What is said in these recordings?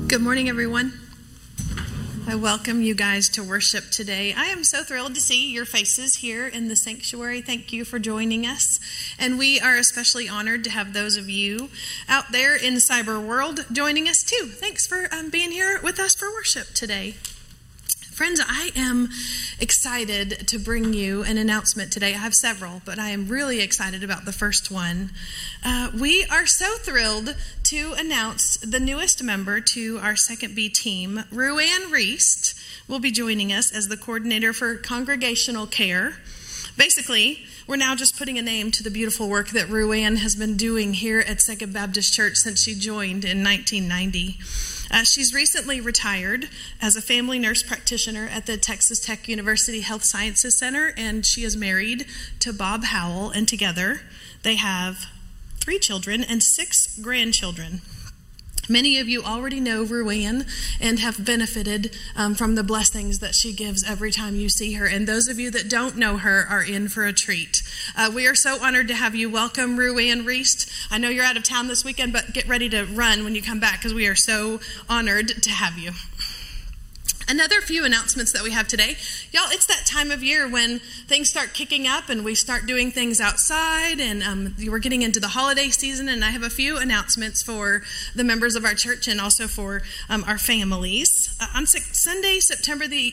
Good morning, everyone. I welcome you guys to worship today. I am so thrilled to see your faces here in the sanctuary. Thank you for joining us. And we are especially honored to have those of you out there in the cyber world joining us too. Thanks for being here with us for worship today. Friends, I am excited to bring you an announcement today. I have several, but I am really excited about the first one. We are so thrilled to announce the newest member to our Second B team. Ruann Reist will be joining us as the coordinator for congregational care. Basically, we're now just putting a name to the beautiful work that Ruann has been doing here at Second Baptist Church since she joined in 1990. She's recently retired as a family nurse practitioner at the Texas Tech University Health Sciences Center, and she is married to Bob Howell, and together they have 3 children and 6 grandchildren. Many of you already know Ruann and have benefited from the blessings that she gives every time you see her. And those of you that don't know her are in for a treat. We are so honored to have you. Welcome, Ruann Reist. I know you're out of town this weekend, but get ready to run when you come back because we are so honored to have you. Another few announcements that we have today. Y'all, it's that time of year when things start kicking up and we start doing things outside, and we're getting into the holiday season, and I have a few announcements for the members of our church and also for our families. On Sunday, October the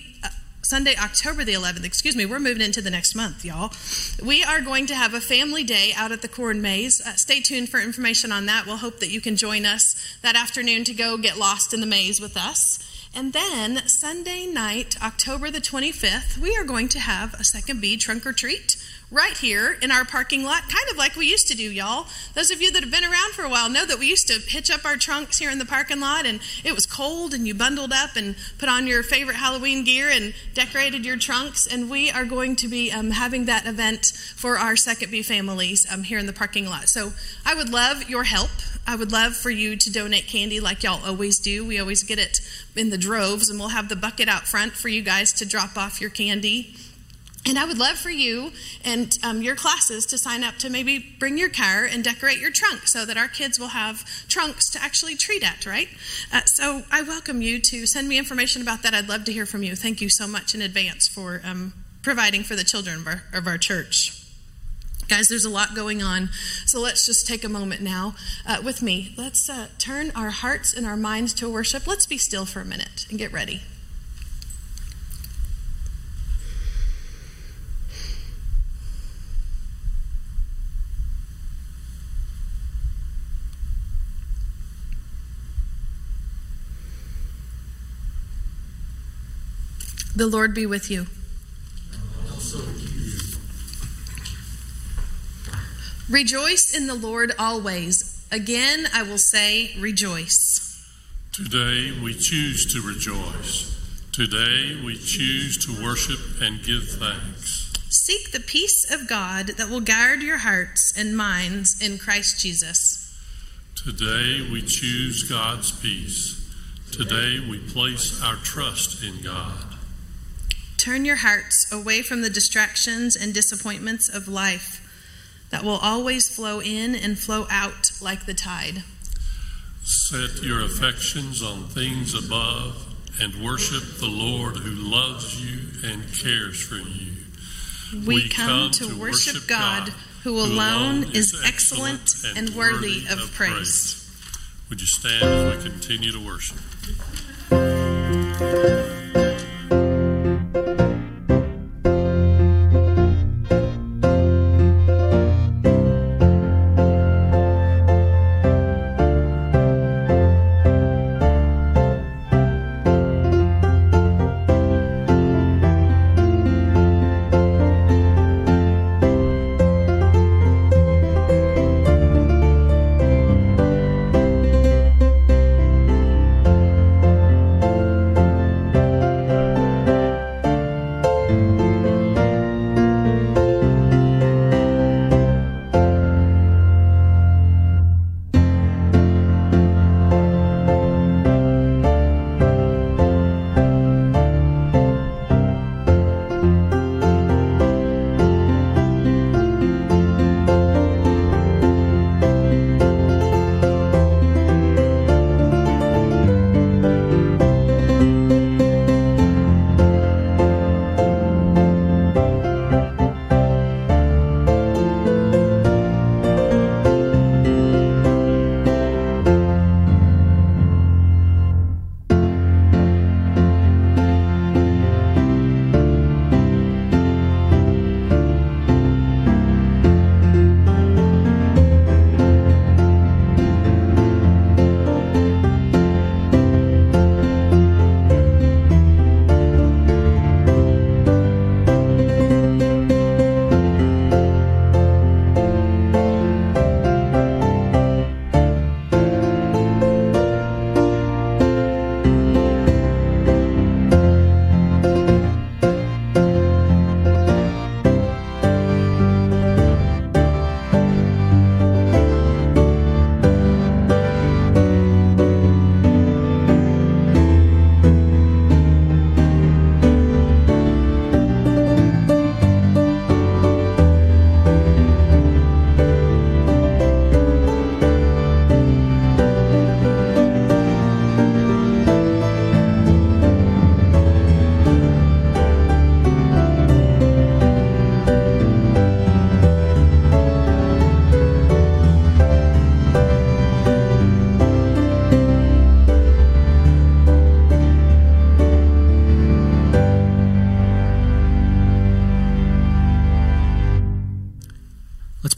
11th, we're moving into the next month, y'all. We are going to have a family day out at the Corn Maze. Stay tuned for information on that. We'll hope that you can join us that afternoon to go get lost in the maze with us. And then Sunday night, October the 25th, we are going to have a Second B trunk or treat right here in our parking lot, kind of like we used to do, y'all. Those of you that have been around for a while know that we used to hitch up our trunks here in the parking lot, and it was cold, and you bundled up and put on your favorite Halloween gear and decorated your trunks. And we are going to be having that event for our Second B families here in the parking lot. So I would love your help. I would love for you to donate candy like y'all always do. We always get it in the droves, and we'll have the bucket out front for you guys to drop off your candy. And I would love for you and your classes to sign up to maybe bring your car and decorate your trunk so that our kids will have trunks to actually treat at, right? So I welcome you to send me information about that. I'd love to hear from you. Thank you so much in advance for providing for the children of our church. Guys, there's a lot going on, so let's just take a moment now with me. Let's turn our hearts and our minds to worship. Let's be still for a minute and get ready. The Lord be with you. Also with you. Rejoice in the Lord always. Again, I will say, rejoice. Today we choose to rejoice. Today we choose to worship and give thanks. Seek the peace of God that will guard your hearts and minds in Christ Jesus. Today we choose God's peace. Today we place our trust in God. Turn your hearts away from the distractions and disappointments of life that will always flow in and flow out like the tide. Set your affections on things above and worship the Lord who loves you and cares for you. We come to worship God, who alone is excellent and worthy of praise. Would you stand as we continue to worship?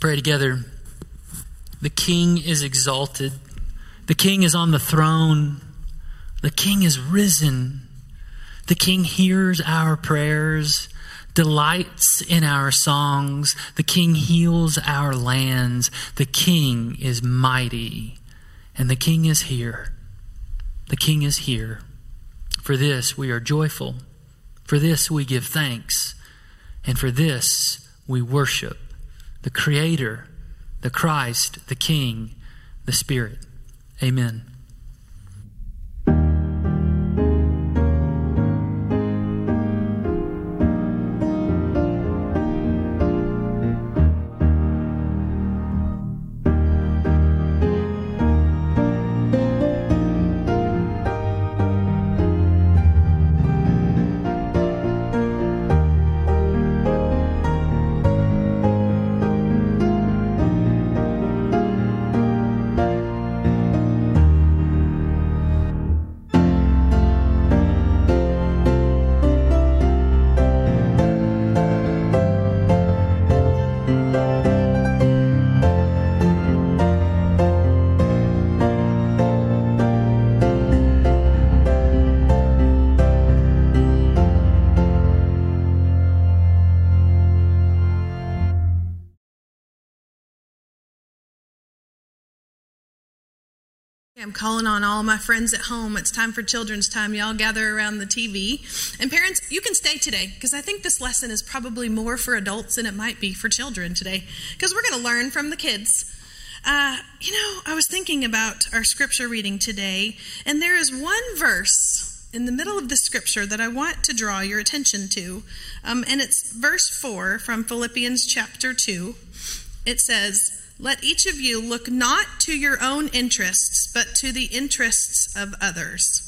pray together. The King is exalted. The King is on the throne. The King is risen. The King hears our prayers, delights in our songs. The King heals our lands. The King is mighty, and the King is here. The King is here. For this we are joyful. For this we give thanks. And for this we worship the Creator, the Christ, the King, the Spirit. Amen. I'm calling on all my friends at home. It's time for children's time. Y'all gather around the TV. And parents, you can stay today because I think this lesson is probably more for adults than it might be for children today because we're going to learn from the kids. I was thinking about our scripture reading today, and there is one verse in the middle of the scripture that I want to draw your attention to. And it's verse 4 from Philippians chapter 2. It says, "Let each of you look not to your own interests, but to the interests of others."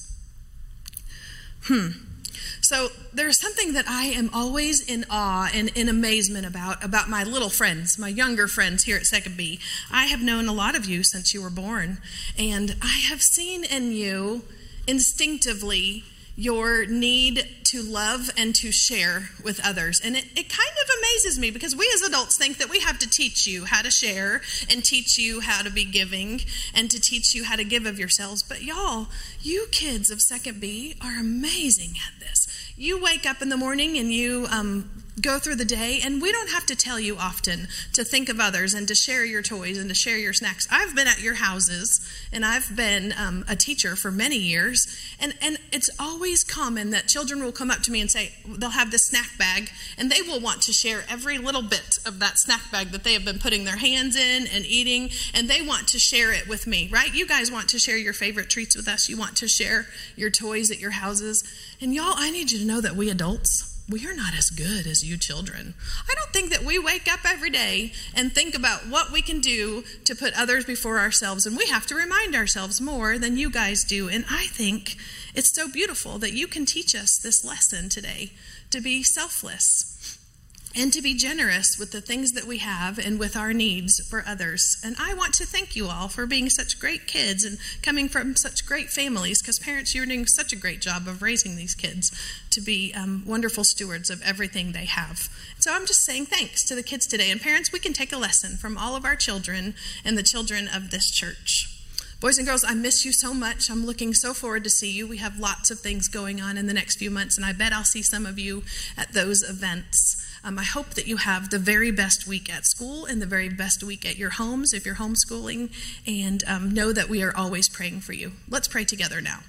So there's something that I am always in awe and in amazement about my little friends, my younger friends here at 2nd B. I have known a lot of you since you were born, and I have seen in you instinctively your need to love and to share with others. And it kind of amazes me because we as adults think that we have to teach you how to share and teach you how to be giving and to teach you how to give of yourselves. But y'all, you kids of 2nd B are amazing at this. You wake up in the morning and you go through the day, and we don't have to tell you often to think of others and to share your toys and to share your snacks. I've been at your houses, and I've been a teacher for many years, and it's always common that children will come up to me and say, they'll have this snack bag, and they will want to share every little bit of that snack bag that they have been putting their hands in and eating, and they want to share it with me, right? You guys want to share your favorite treats with us. You want to share your toys at your houses. And y'all, I need you to know that we adults, we are not as good as you children. I don't think that we wake up every day and think about what we can do to put others before ourselves, and we have to remind ourselves more than you guys do. And I think it's so beautiful that you can teach us this lesson today, to be selfless and to be generous with the things that we have and with our needs for others. And I want to thank you all for being such great kids and coming from such great families, because parents, you're doing such a great job of raising these kids to be wonderful stewards of everything they have. So I'm just saying thanks to the kids today. And parents, we can take a lesson from all of our children and the children of this church. Boys and girls, I miss you so much. I'm looking so forward to see you. We have lots of things going on in the next few months, and I bet I'll see some of you at those events. I hope that you have the very best week at school and the very best week at your homes if you're homeschooling, and know that we are always praying for you. Let's pray together now.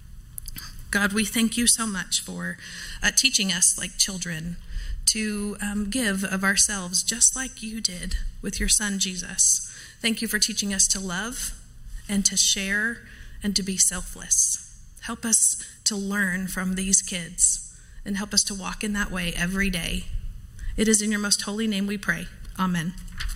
God, we thank you so much for teaching us like children to give of ourselves just like you did with your son, Jesus. Thank you for teaching us to love and to share and to be selfless. Help us to learn from these kids and help us to walk in that way every day. It is in your most holy name we pray. Amen.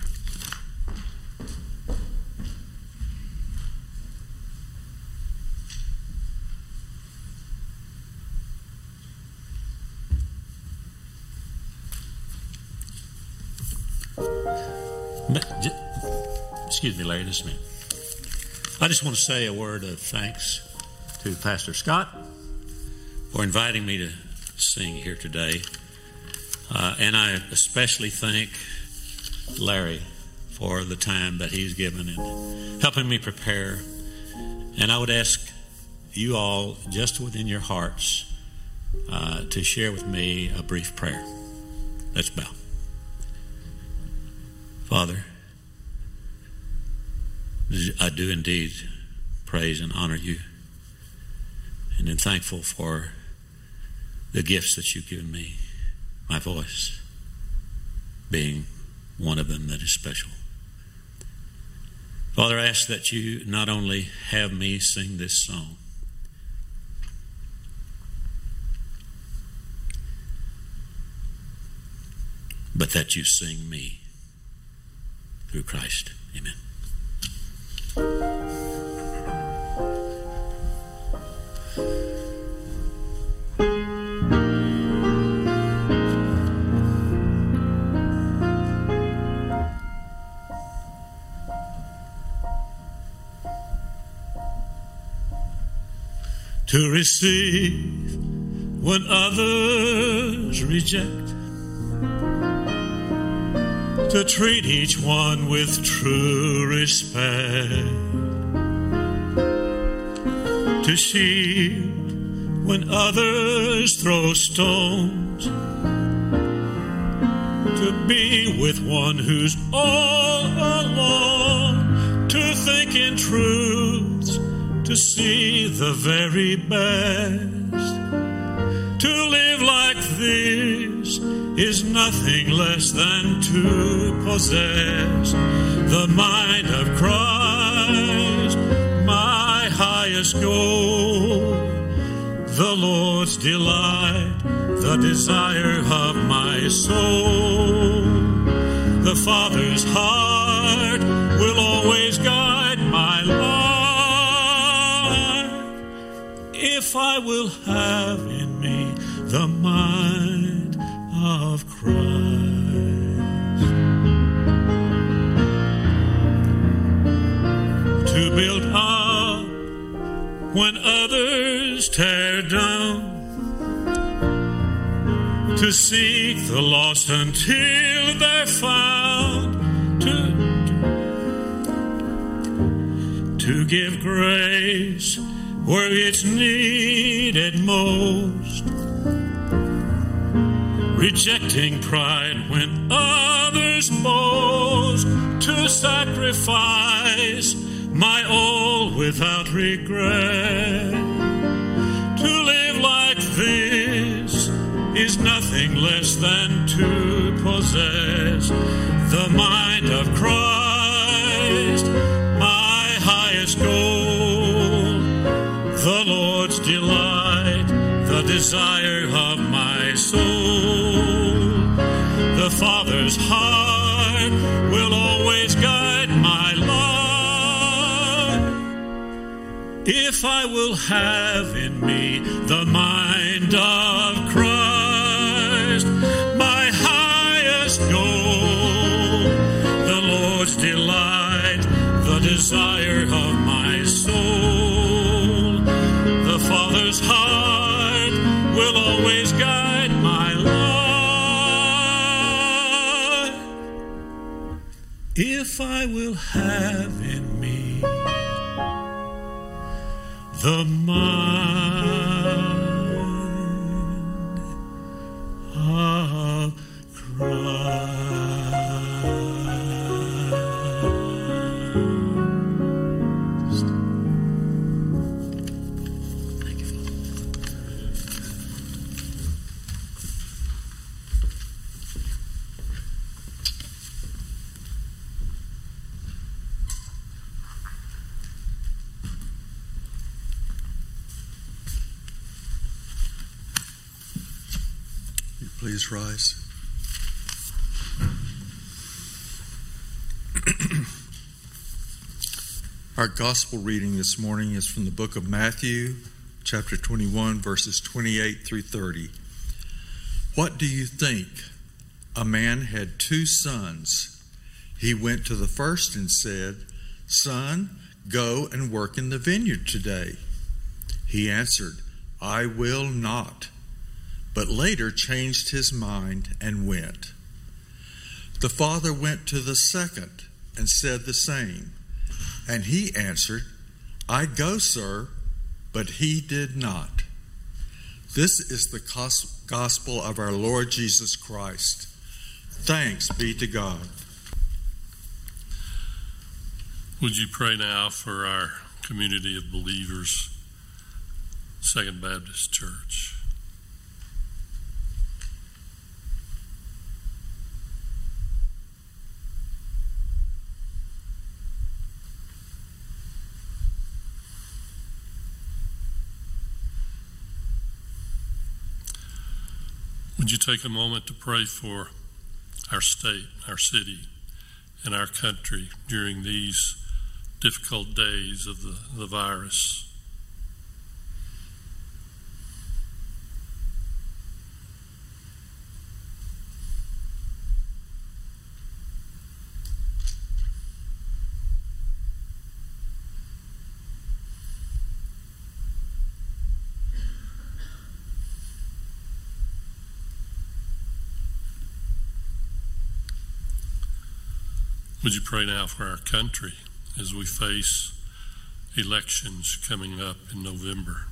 Excuse me, Larry, just a minute. I just want to say a word of thanks to Pastor Scott for inviting me to sing here today. And I especially thank Larry for the time that he's given and helping me prepare. And I would ask you all, just within your hearts, to share with me a brief prayer. Let's bow. Father, I do indeed praise and honor you, and am thankful for the gifts that you've given me, my voice being one of them that is special. Father, I ask that you not only have me sing this song, but that you sing me through Christ. Amen. To receive when others reject, to treat each one with true respect, to shield when others throw stones, to be with one who's all alone, to think in truths, to see the very best. To live like this is nothing less than to possess the mind of Christ, my highest goal, the Lord's delight, the desire of my soul. The Father's heart will always guide my life if I will have in me the mind of Christ. To build up when others tear down, to seek the lost until they're found, to give grace where it's needed most, rejecting pride when others boast, to sacrifice my all without regret. To live like this is nothing less than to possess the mind of Christ, my highest goal, the Lord's delight, the desire of my soul. The Father's heart will always guide my life if I will have in me the mind of Christ, my highest goal, the Lord's delight, the desire of my soul. The Father's heart will always guide my life if I will have in me the mind of Christ. Thank you, Father. Please rise. Our gospel reading this morning is from the book of Matthew, chapter 21, verses 28 through 30. What do you think? A man had 2 sons. He went to the first and said, "Son, go and work in the vineyard today." He answered, "I will not," but later changed his mind and went. The father went to the second and said the same. And he answered, I go, sir, but he did not. This is the gospel of our Lord Jesus Christ. Thanks be to God. Would you pray now for our community of believers, Second Baptist Church? Would you take a moment to pray for our state, our city, and our country during these difficult days of the virus? Would you pray now for our country as we face elections coming up in November?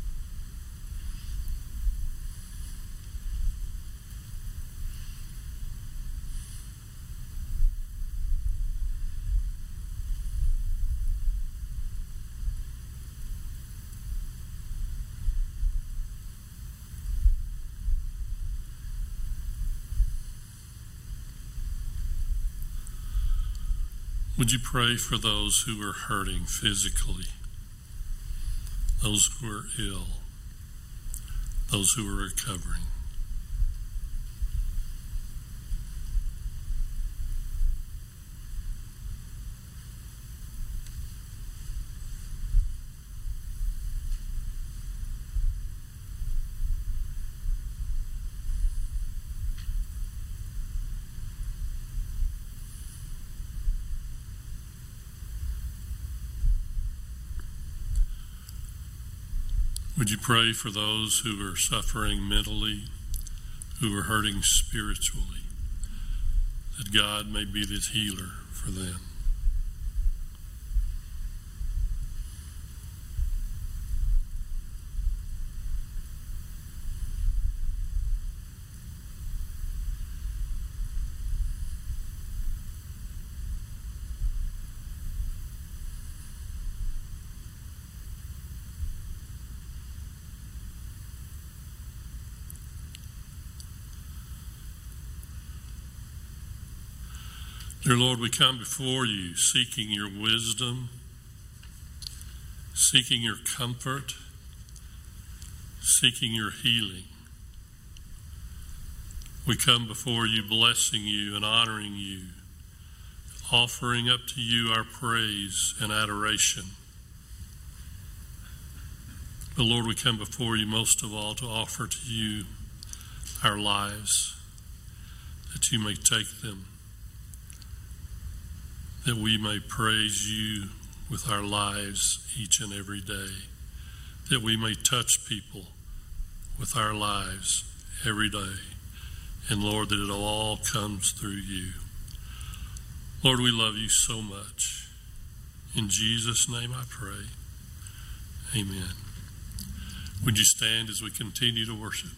Would you pray for those who are hurting physically, those who are ill, those who are recovering? Would you pray for those who are suffering mentally, who are hurting spiritually, that God may be the healer for them? Dear Lord, we come before you seeking your wisdom, seeking your comfort, seeking your healing. We come before you blessing you and honoring you, offering up to you our praise and adoration. But Lord, we come before you most of all to offer to you our lives, that you may take them, that we may praise you with our lives each and every day, that we may touch people with our lives every day, and Lord, that it all comes through you. Lord, we love you so much. In Jesus' name I pray. Amen. Would you stand as we continue to worship?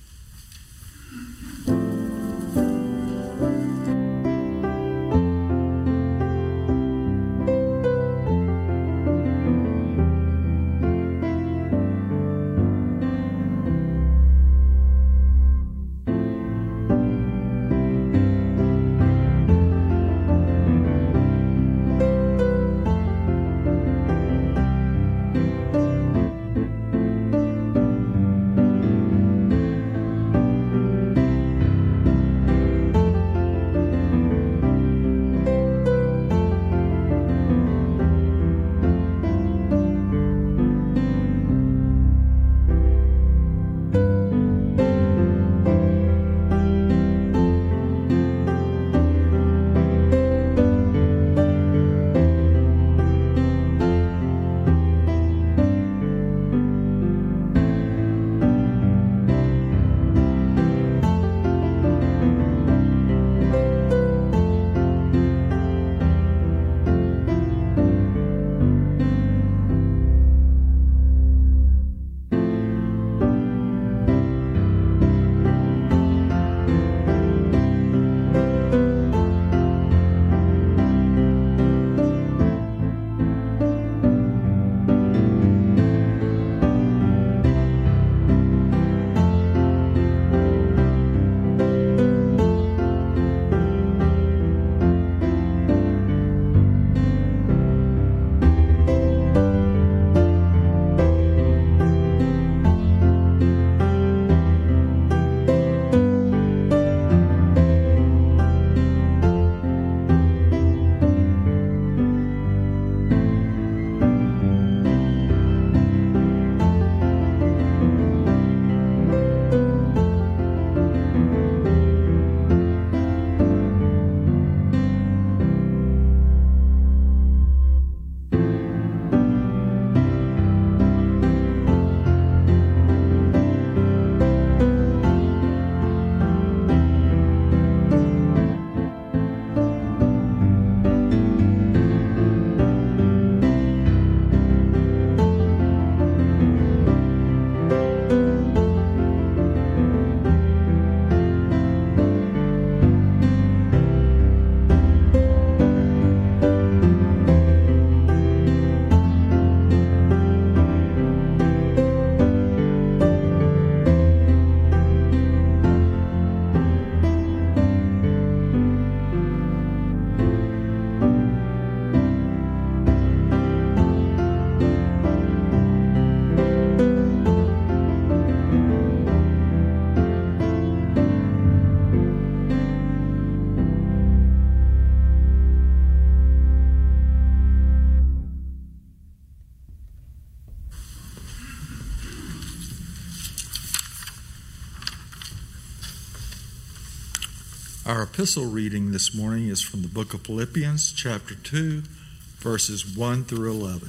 Our epistle reading this morning is from the book of Philippians, chapter 2, verses 1 through 11.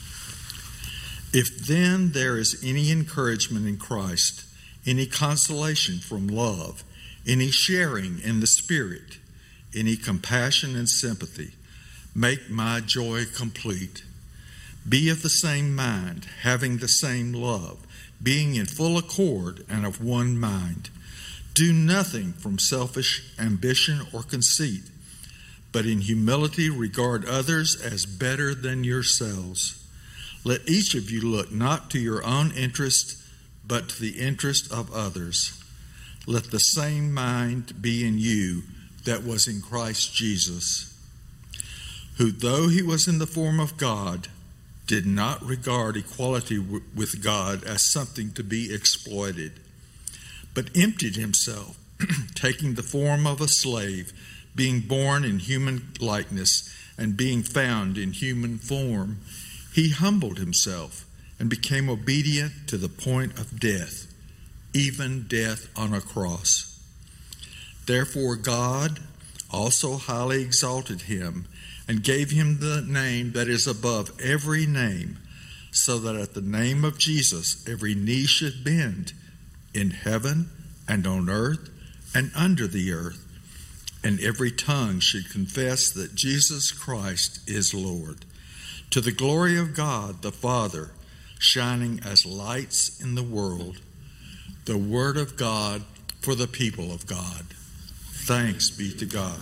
If then there is any encouragement in Christ, any consolation from love, any sharing in the Spirit, any compassion and sympathy, make my joy complete. Be of the same mind, having the same love, being in full accord and of one mind. Do nothing from selfish ambition or conceit, but in humility regard others as better than yourselves. Let each of you look not to your own interest, but to the interest of others. Let the same mind be in you that was in Christ Jesus, who, though he was in the form of God, did not regard equality with God as something to be exploited, but emptied himself, taking the form of a slave, being born in human likeness, and being found in human form. He humbled himself and became obedient to the point of death, even death on a cross. Therefore God also highly exalted him and gave him the name that is above every name, so that at the name of Jesus every knee should bend, in heaven and on earth and under the earth, and every tongue should confess that Jesus Christ is Lord, to the glory of God the Father, shining as lights in the world. The word of God for the people of God. Thanks be to God.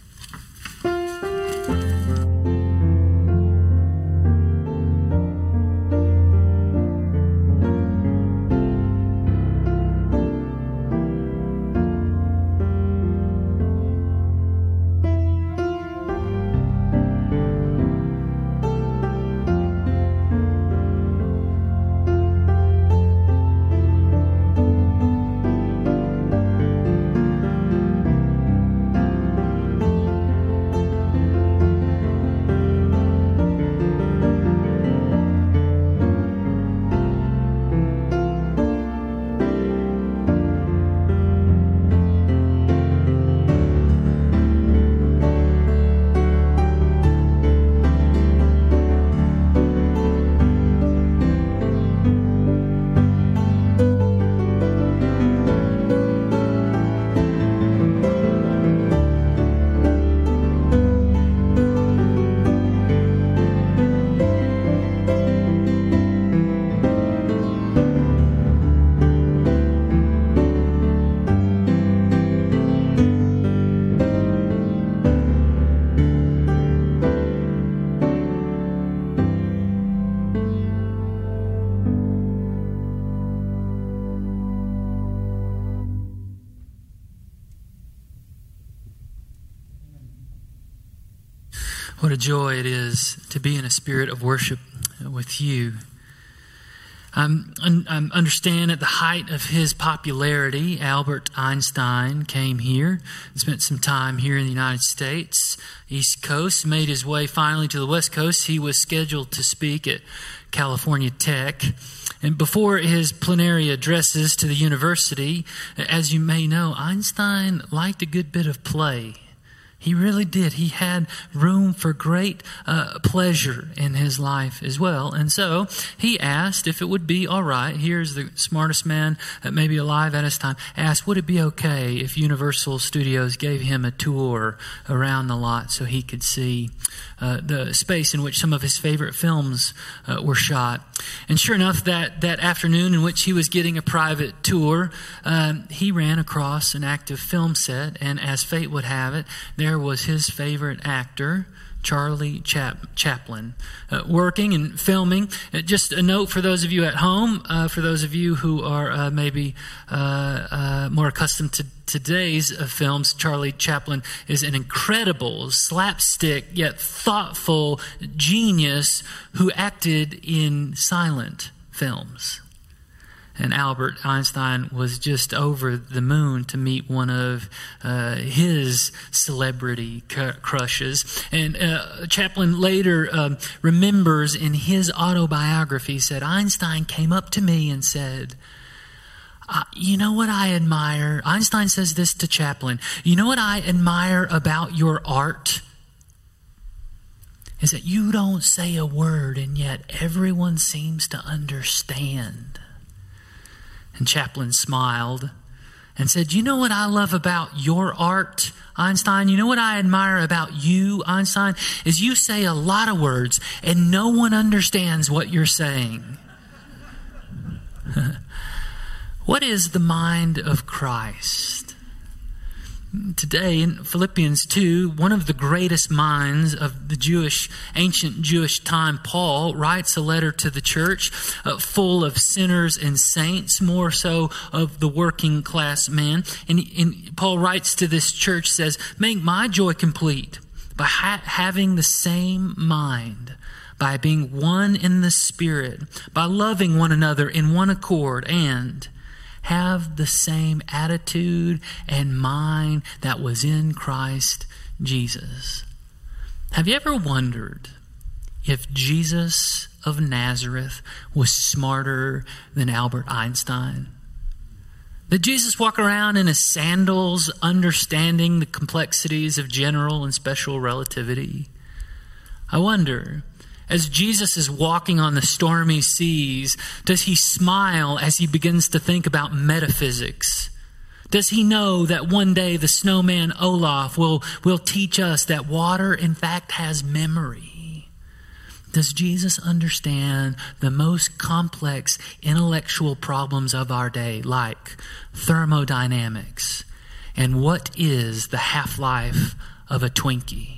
What a joy it is to be in a spirit of worship with you. I understand at the height of his popularity, Albert Einstein came here and spent some time here in the United States, East Coast, made his way finally to the West Coast. He was scheduled to speak at California Tech. And before his plenary addresses to the university, as you may know, Einstein liked a good bit of play. He really did. He had room for great pleasure in his life as well. And so he asked if it would be all right. Here's the smartest man maybe alive at his time. Asked, would it be okay if Universal Studios gave him a tour around the lot so he could see the space in which some of his favorite films were shot. And sure enough, that afternoon in which he was getting a private tour, he ran across an active film set. And as fate would have it, there was his favorite actor, Charlie Chaplin, working and filming. Just a note for those of you at home, for those of you who are maybe more accustomed to today's films, Charlie Chaplin is an incredible, slapstick, yet thoughtful genius who acted in silent films. And Albert Einstein was just over the moon to meet one of his celebrity crushes. And Chaplin later remembers in his autobiography, said, Einstein came up to me and said, You know what I admire? Einstein says this to Chaplin. You know what I admire about your art? Is that you don't say a word and yet everyone seems to understand. And Chaplin smiled and said, you know what I love about your art, Einstein? You know what I admire about you, Einstein? Is you say a lot of words and no one understands what you're saying. What is the mind of Christ? Today in Philippians 2, one of the greatest minds of the ancient Jewish time, Paul, writes a letter to the church full of sinners and saints, more so of the working class man. And Paul writes to this church, says, make my joy complete by having the same mind, by being one in the Spirit, by loving one another in one accord, and have the same attitude and mind that was in Christ Jesus. Have you ever wondered if Jesus of Nazareth was smarter than Albert Einstein? Did Jesus walk around in his sandals, understanding the complexities of general and special relativity? I wonder, as Jesus is walking on the stormy seas, does he smile as he begins to think about metaphysics? Does he know that one day the snowman Olaf will teach us that water in fact has memory? Does Jesus understand the most complex intellectual problems of our day, like thermodynamics and what is the half-life of a Twinkie?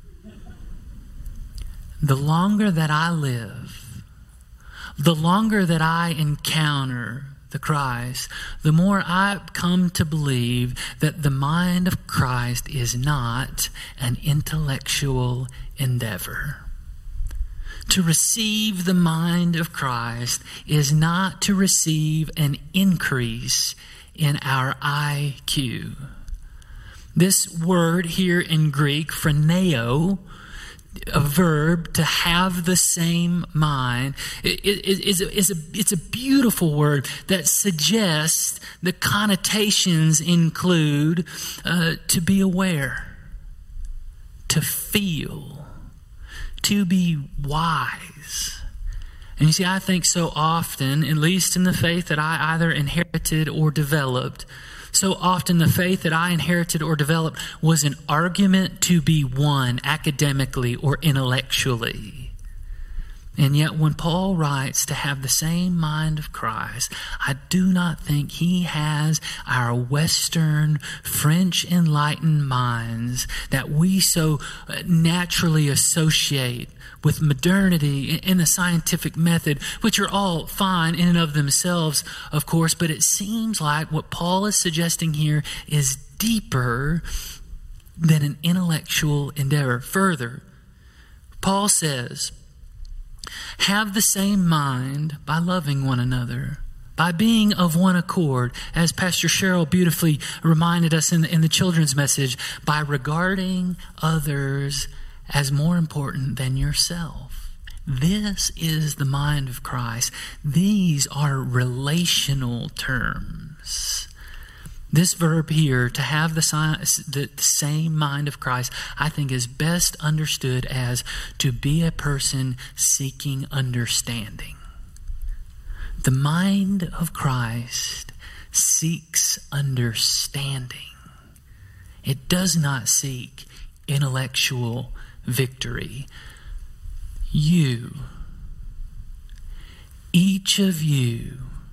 The longer that I live, the longer that I encounter the Christ, the more I come to believe that the mind of Christ is not an intellectual endeavor. To receive the mind of Christ is not to receive an increase in our IQ. This word here in Greek, phroneo, a verb, to have the same mind, it's a beautiful word that suggests the connotations include to be aware, to feel, to be wise. And you see, I think so often, at least in the faith that I either inherited or developed, so often the faith that I inherited or developed was an argument to be won academically or intellectually. And yet when Paul writes to have the same mind of Christ, I do not think he has our Western, French enlightened minds that we so naturally associate with modernity and the scientific method, which are all fine in and of themselves, of course, but it seems like what Paul is suggesting here is deeper than an intellectual endeavor. Further, Paul says, have the same mind by loving one another, by being of one accord, as Pastor Cheryl beautifully reminded us in the children's message, by regarding others as more important than yourself. This is the mind of Christ. These are relational terms. This verb here, to have the same mind of Christ, I think is best understood as to be a person seeking understanding. The mind of Christ seeks understanding. It does not seek intellectual victory. You, each of you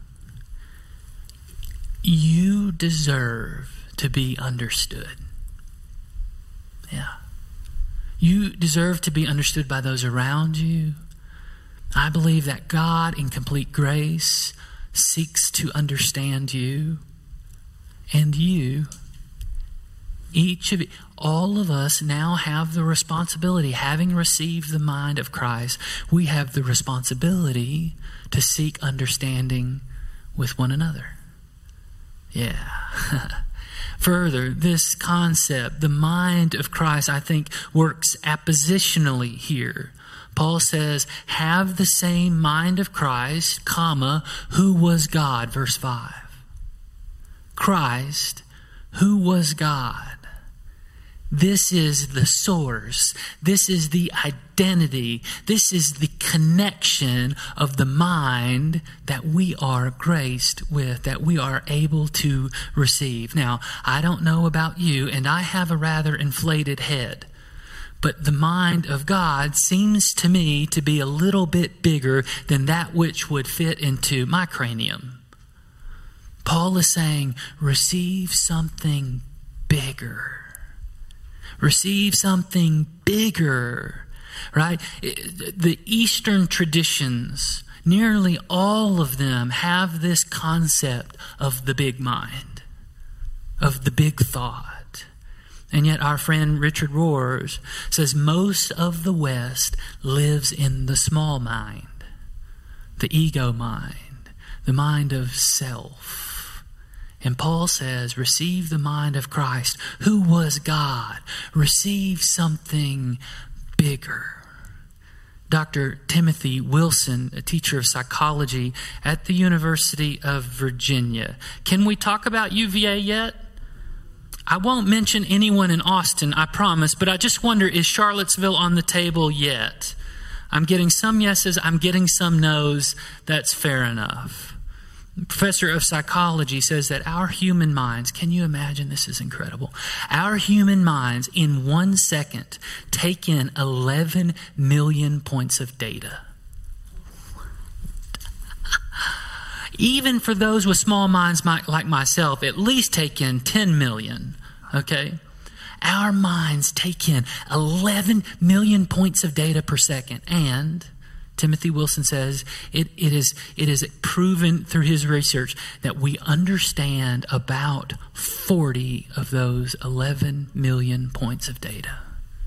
deserve to be understood. Yeah. You deserve to be understood by those around you. I believe that God, in complete grace, seeks to understand you. And you, each of you, all of us now have the responsibility, having received the mind of Christ, we have the responsibility to seek understanding with one another. Yeah. Further, this concept, the mind of Christ, I think works appositionally here. Paul says, have the same mind of Christ, comma, who was God, verse 5. Christ, who was God. This is the source. This is the identity. This is the connection of the mind that we are graced with, that we are able to receive. Now, I don't know about you, and I have a rather inflated head, but the mind of God seems to me to be a little bit bigger than that which would fit into my cranium. Paul is saying, receive something bigger. Receive something bigger, right? The Eastern traditions, nearly all of them have this concept of the big mind, of the big thought. And yet our friend Richard Rohr says most of the West lives in the small mind, the ego mind, the mind of self. And Paul says, receive the mind of Christ, who was God. Receive something bigger. Dr. Timothy Wilson, a teacher of psychology at the University of Virginia. Can we talk about UVA yet? I won't mention anyone in Austin, I promise, but I just wonder, is Charlottesville on the table yet? I'm getting some yeses, I'm getting some no's. That's fair enough. Professor of psychology says that our human minds, can you imagine, this is incredible, our human minds in 1 second take in 11 million points of data. Even for those with small minds like myself, at least take in 10 million, okay? Our minds take in 11 million points of data per second, and Timothy Wilson says it is proven through his research that we understand about 40 of those 11 million points of data.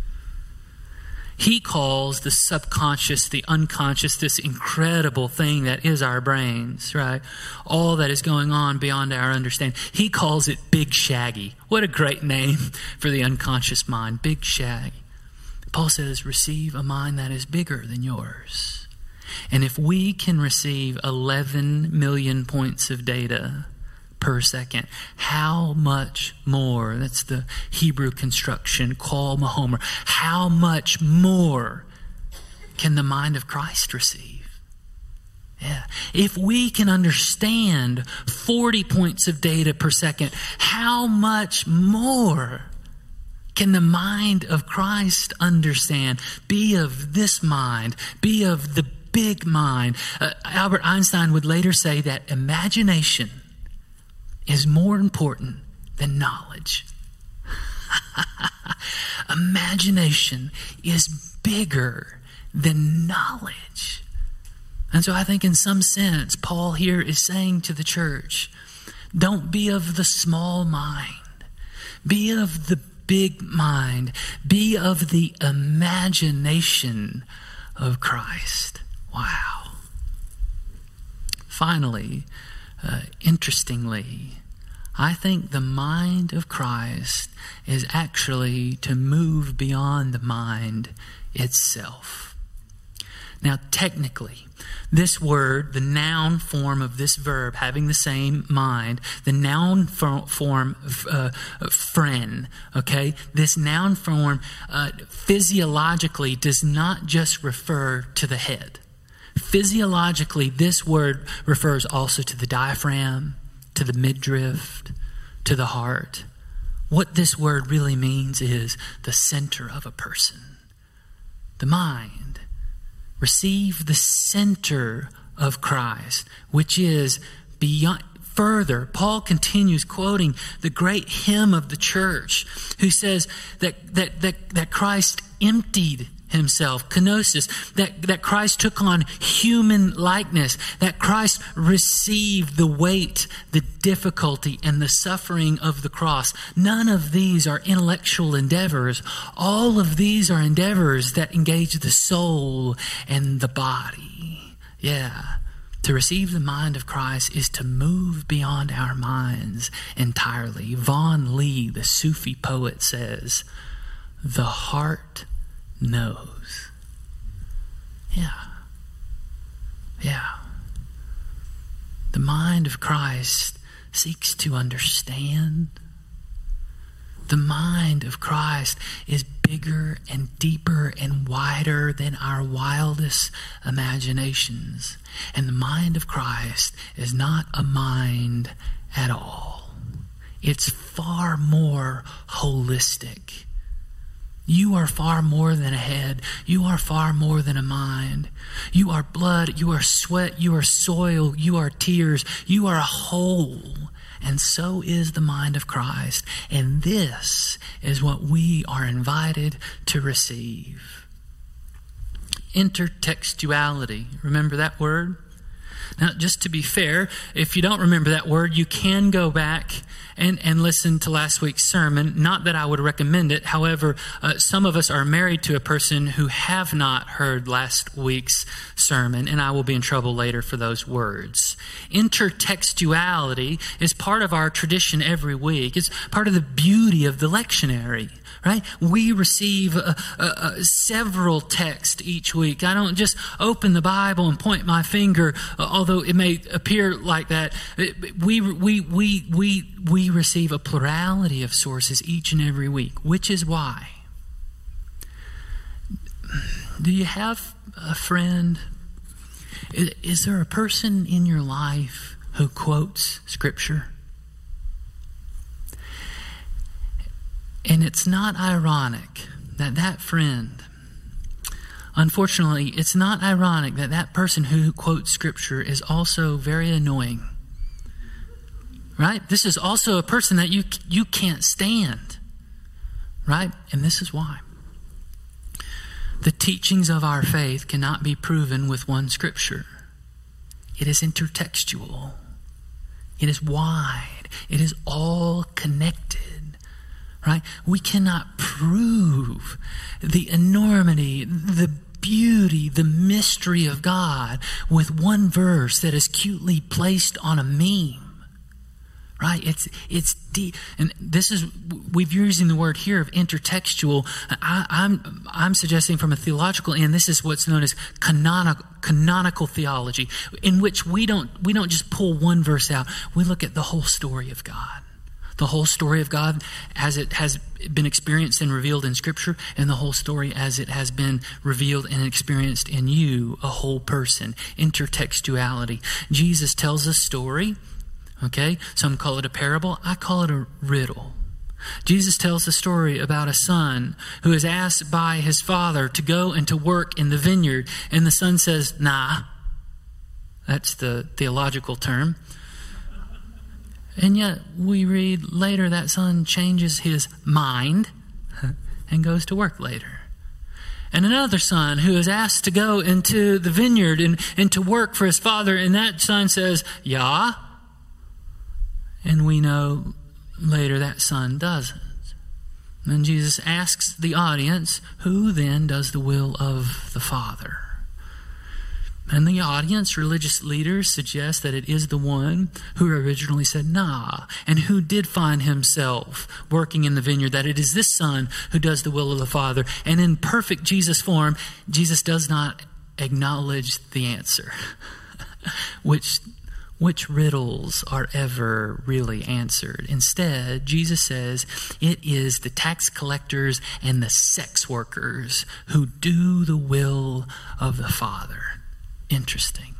He calls the subconscious, the unconscious, this incredible thing that is our brains, right? All that is going on beyond our understanding. He calls it Big Shaggy. What a great name for the unconscious mind, Big Shaggy. Paul says, receive a mind that is bigger than yours. And if we can receive 11 million points of data per second, how much more, that's the Hebrew construction, Kol Mahomer, how much more can the mind of Christ receive? Yeah. If we can understand 40 points of data per second, how much more can the mind of Christ understand? Be of this mind, be of the big mind. Albert Einstein would later say that imagination is more important than knowledge. Imagination is bigger than knowledge. And so I think in some sense, Paul here is saying to the church, don't be of the small mind. Be of the big mind. Be of the imagination of Christ. Wow. Finally, interestingly, I think the mind of Christ is actually to move beyond the mind itself. Now, technically, this word, the noun form of this verb, having the same mind, the noun form, phren, okay? This noun form physiologically does not just refer to the head. Physiologically, this word refers also to the diaphragm, to the midriff, to the heart. What this word really means is the center of a person, the mind. Receive the center of Christ, which is beyond. Further, Paul continues quoting the great hymn of the church, who says that Christ emptied himself, kenosis, that Christ took on human likeness, that Christ received the weight, the difficulty, and the suffering of the cross. None of these are intellectual endeavors. All of these are endeavors that engage the soul and the body. Yeah. To receive the mind of Christ is to move beyond our minds entirely. Von Lee, the Sufi poet, says, the heart knows. Yeah. The mind of Christ seeks to understand. The mind of Christ is bigger and deeper and wider than our wildest imaginations. And the mind of Christ is not a mind at all. It's far more holistic. You are far more than a head. You are far more than a mind. You are blood. You are sweat. You are soil. You are tears. You are a whole. And so is the mind of Christ. And this is what we are invited to receive. Intertextuality. Remember that word? Now, just to be fair, if you don't remember that word, you can go back and listen to last week's sermon. Not that I would recommend it. However, some of us are married to a person who have not heard last week's sermon, and I will be in trouble later for those words. Intertextuality is part of our tradition every week. It's part of the beauty of the lectionary. Right? We receive several texts each week. I don't just open the Bible and point my finger, although it may appear like that. We receive a plurality of sources each and every week, which is why. Do you have a friend? Is there a person in your life who quotes Scripture? And it's not ironic that that friend, unfortunately, it's not ironic that that person who quotes Scripture is also very annoying. Right? This is also a person that you can't stand. Right? And this is why. The teachings of our faith cannot be proven with one Scripture. It is intertextual. It is wide. It is all connected. Right? We cannot prove the enormity, the beauty, the mystery of God with one verse that is cutely placed on a meme. Right? It's deep. And this is, we're using the word here of intertextual. I'm suggesting from a theological end, this is what's known as canonical theology, in which we don't just pull one verse out. We look at the whole story of God. The whole story of God as it has been experienced and revealed in Scripture, and the whole story as it has been revealed and experienced in you, a whole person. Intertextuality. Jesus tells a story, okay? Some call it a parable. I call it a riddle. Jesus tells a story about a son who is asked by his father to go and to work in the vineyard, and the son says, nah. That's the theological term. And yet we read later that son changes his mind and goes to work later. And another son who is asked to go into the vineyard and to work for his father, and that son says, yeah. And we know later that son doesn't. And Jesus asks the audience, who then does the will of the Father? And the audience, religious leaders, suggest that it is the one who originally said, nah, and who did find himself working in the vineyard, that it is this son who does the will of the Father. And in perfect Jesus form, Jesus does not acknowledge the answer, which riddles are ever really answered. Instead, Jesus says it is the tax collectors and the sex workers who do the will of the Father. Interesting.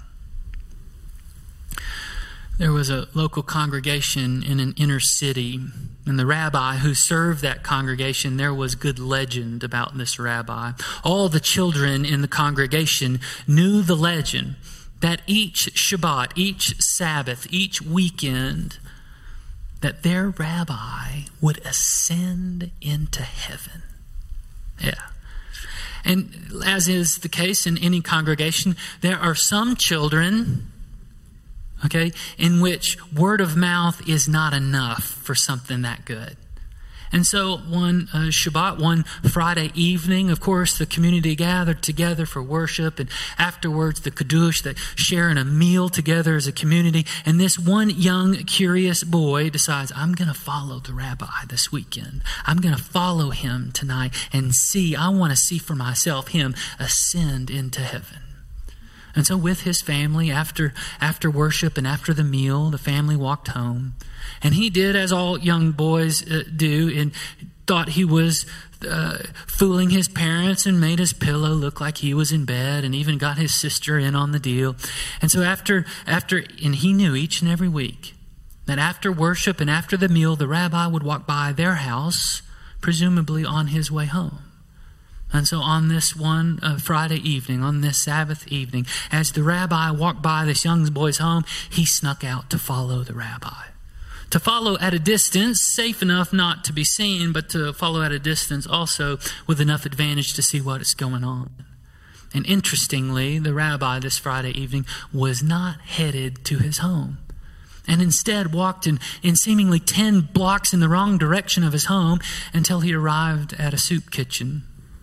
There was a local congregation in an inner city, and the rabbi who served that congregation, there was good legend about this rabbi. All the children in the congregation knew the legend that each Shabbat, each Sabbath, each weekend, that their rabbi would ascend into heaven. Yeah. And as is the case in any congregation, there are some children, okay, in which word of mouth is not enough for something that good. And so one Shabbat, one Friday evening, of course, the community gathered together for worship, and afterwards the Kiddush, that sharing a meal together as a community. And this one young, curious boy decides, I'm going to follow the rabbi this weekend. I'm going to follow him tonight and see. I want to see for myself him ascend into heaven. And so with his family, after worship and after the meal, the family walked home. And he did as all young boys do, and thought he was fooling his parents and made his pillow look like he was in bed, and even got his sister in on the deal. And so and he knew each and every week that after worship and after the meal, the rabbi would walk by their house, presumably on his way home. And so on this one Friday evening, on this Sabbath evening, as the rabbi walked by this young boy's home, he snuck out to follow the rabbi. To follow at a distance, safe enough not to be seen, but to follow at a distance also with enough advantage to see what is going on. And interestingly, the rabbi this Friday evening was not headed to his home, and instead walked in seemingly 10 blocks in the wrong direction of his home until he arrived at a soup kitchen.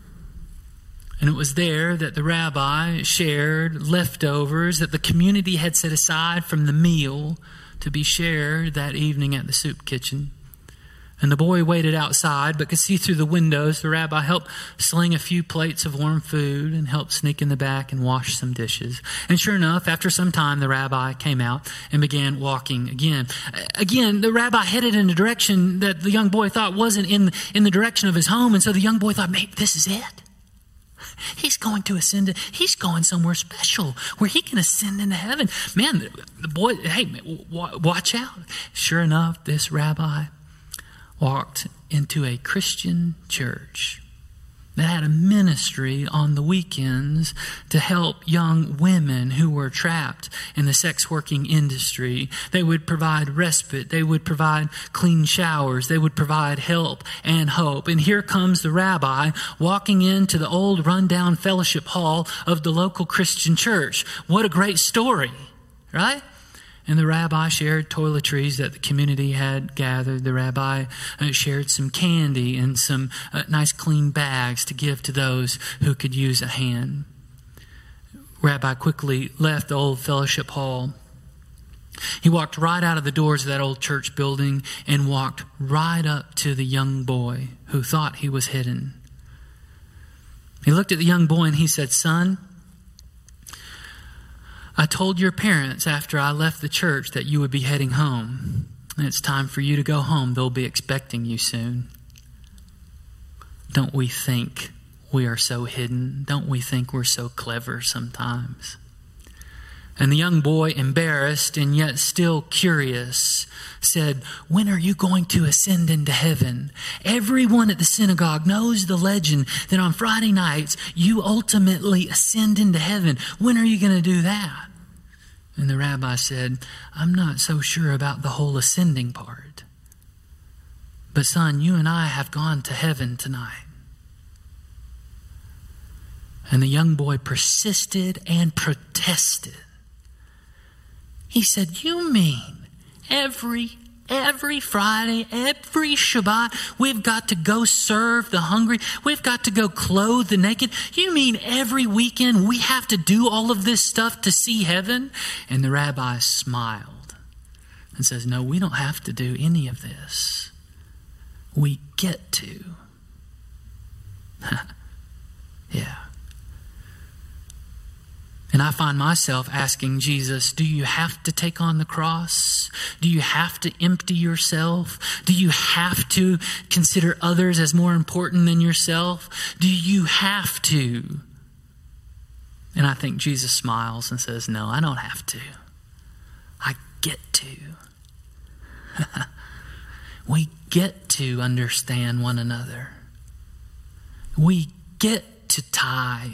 And it was there that the rabbi shared leftovers that the community had set aside from the meal to be shared that evening at the soup kitchen. And the boy waited outside but could see through the windows. The rabbi helped sling a few plates of warm food and helped sneak in the back and wash some dishes. And sure enough, after some time, the rabbi came out and began walking again. Again, the rabbi headed in a direction that the young boy thought wasn't in the direction of his home. And so the young boy thought, maybe this is it. He's going to ascend. He's going somewhere special where he can ascend into heaven. Man, the boy, hey, watch out. Sure enough, this rabbi walked into a Christian church that had a ministry on the weekends to help young women who were trapped in the sex working industry. They would provide respite. They would provide clean showers. They would provide help and hope. And here comes the rabbi walking into the old rundown fellowship hall of the local Christian church. What a great story, right? And the rabbi shared toiletries that the community had gathered. The rabbi shared some candy and some nice clean bags to give to those who could use a hand. Rabbi quickly left the old fellowship hall. He walked right out of the doors of that old church building and walked right up to the young boy who thought he was hidden. He looked at the young boy and he said, "Son, I told your parents after I left the church that you would be heading home. And it's time for you to go home. They'll be expecting you soon." Don't we think we are so hidden? Don't we think we're so clever sometimes? And the young boy, embarrassed and yet still curious, said, "When are you going to ascend into heaven? Everyone at the synagogue knows the legend that on Friday nights you ultimately ascend into heaven. When are you going to do that?" And the rabbi said, "I'm not so sure about the whole ascending part. But son, you and I have gone to heaven tonight." And the young boy persisted and protested. He said, "You mean every Friday, every Shabbat, we've got to go serve the hungry. We've got to go clothe the naked. You mean every weekend we have to do all of this stuff to see heaven?" And the rabbi smiled and says, "No, we don't have to do any of this. We get to." Yeah. And I find myself asking Jesus, do you have to take on the cross? Do you have to empty yourself? Do you have to consider others as more important than yourself? Do you have to? And I think Jesus smiles and says, "No, I don't have to. I get to." We get to understand one another. We get to tithe.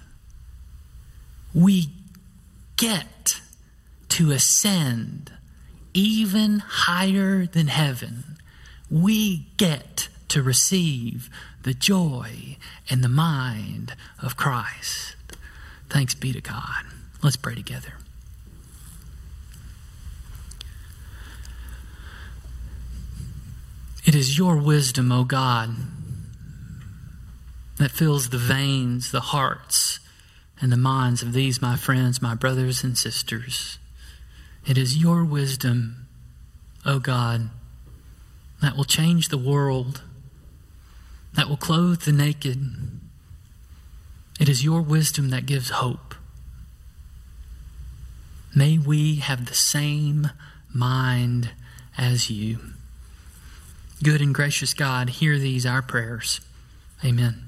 We get to ascend even higher than heaven. We get to receive the joy and the mind of Christ. Thanks be to God. Let's pray together. It is your wisdom, O God, that fills the veins, the hearts, and the minds of these, my friends, my brothers and sisters. It is your wisdom, O God, that will change the world, that will clothe the naked. It is your wisdom that gives hope. May we have the same mind as you. Good and gracious God, hear these our prayers. Amen.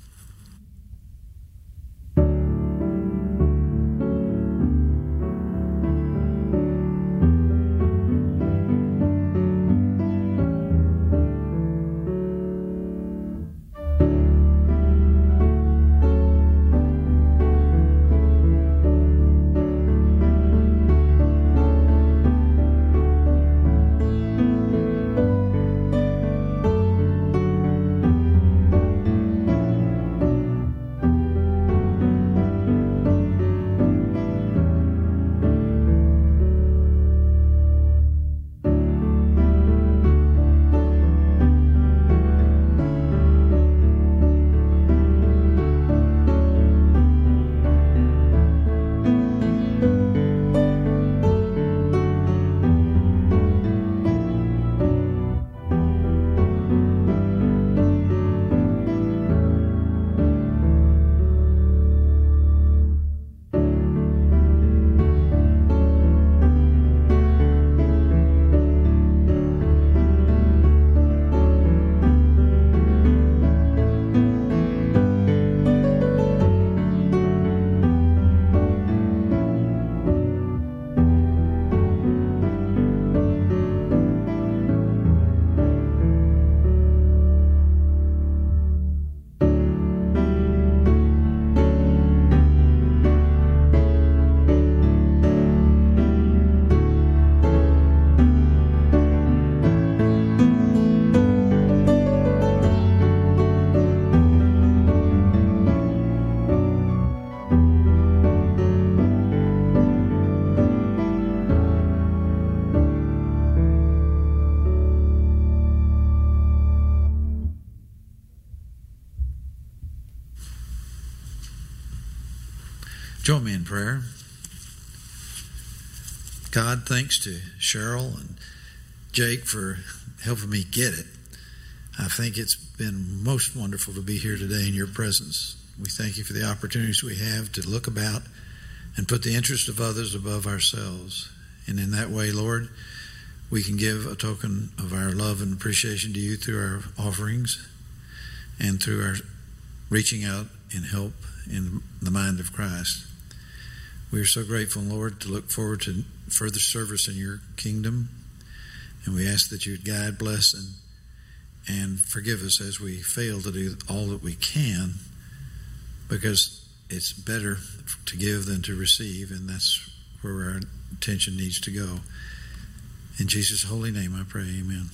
Join me in prayer. God, thanks to Cheryl and Jake for helping me get it. I think it's been most wonderful to be here today in your presence. We thank you for the opportunities we have to look about and put the interest of others above ourselves. And in that way, Lord, we can give a token of our love and appreciation to you through our offerings and through our reaching out in help in the mind of Christ. We are so grateful, Lord, to look forward to further service in your kingdom. And we ask that you would guide, bless, and forgive us as we fail to do all that we can, because it's better to give than to receive, and that's where our attention needs to go. In Jesus' holy name I pray, amen.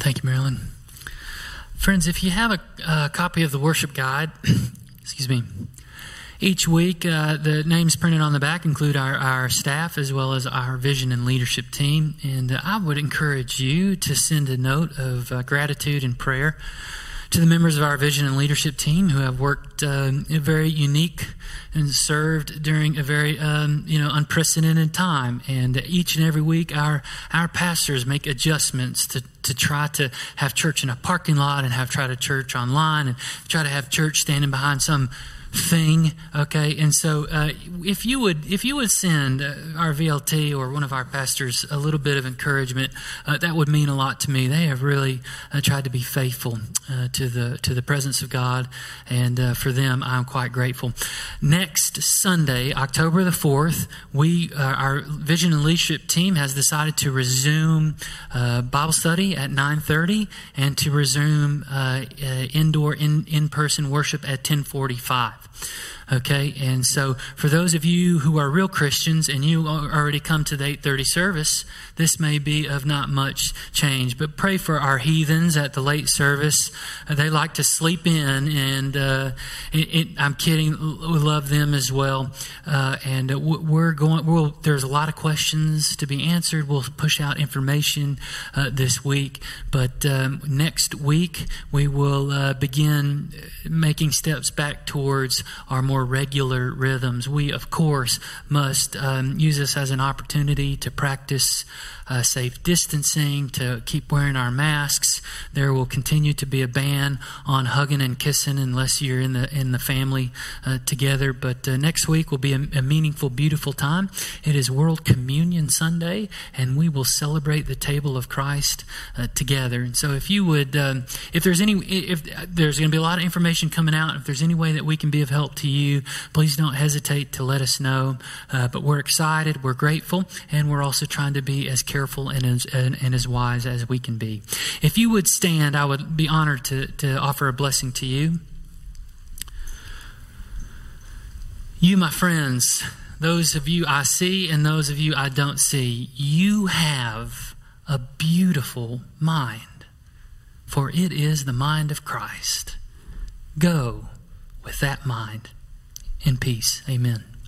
Thank you, Marilyn. Friends, if you have a copy of the worship guide, excuse me, each week the names printed on the back include our staff as well as our vision and leadership team. And I would encourage you to send a note of gratitude and prayer to the members of our vision and leadership team who have worked very unique and served during a very unprecedented time. And each and every week our pastors make adjustments to try to have church in a parking lot and try to church online and try to have church standing behind some thing. Okay, and so if you would send our VLT or one of our pastors a little bit of encouragement, that would mean a lot to me. They have really tried to be faithful to the presence of God, and for them I'm quite grateful. Next Sunday, October the 4th, our Vision and Leadership team has decided to resume Bible study at 9:30 and to resume indoor in-person worship at 10:45. Okay, and so for those of you who are real Christians and you already come to the 8:30 service, this may be of not much change. But pray for our heathens at the late service. They like to sleep in, and I'm kidding. We love them as well. And there's a lot of questions to be answered. We'll push out information this week. But next week we will begin making steps back towards our more regular rhythms. We, of course, must use this as an opportunity to practice safe distancing, to keep wearing our masks. There will continue to be a ban on hugging and kissing unless you're in the family together. But next week will be a meaningful, beautiful time. It is World Communion Sunday, and we will celebrate the table of Christ together. And so, if you would, if there's going to be a lot of information coming out, if there's any way that we can be of help to you, please don't hesitate to let us know. But we're excited, we're grateful, and we're also trying to be as careful and as wise as we can be. If you would stand, I would be honored to offer a blessing to you. You, my friends, those of you I see and those of you I don't see, you have a beautiful mind, for it is the mind of Christ. Go with that mind in peace. Amen.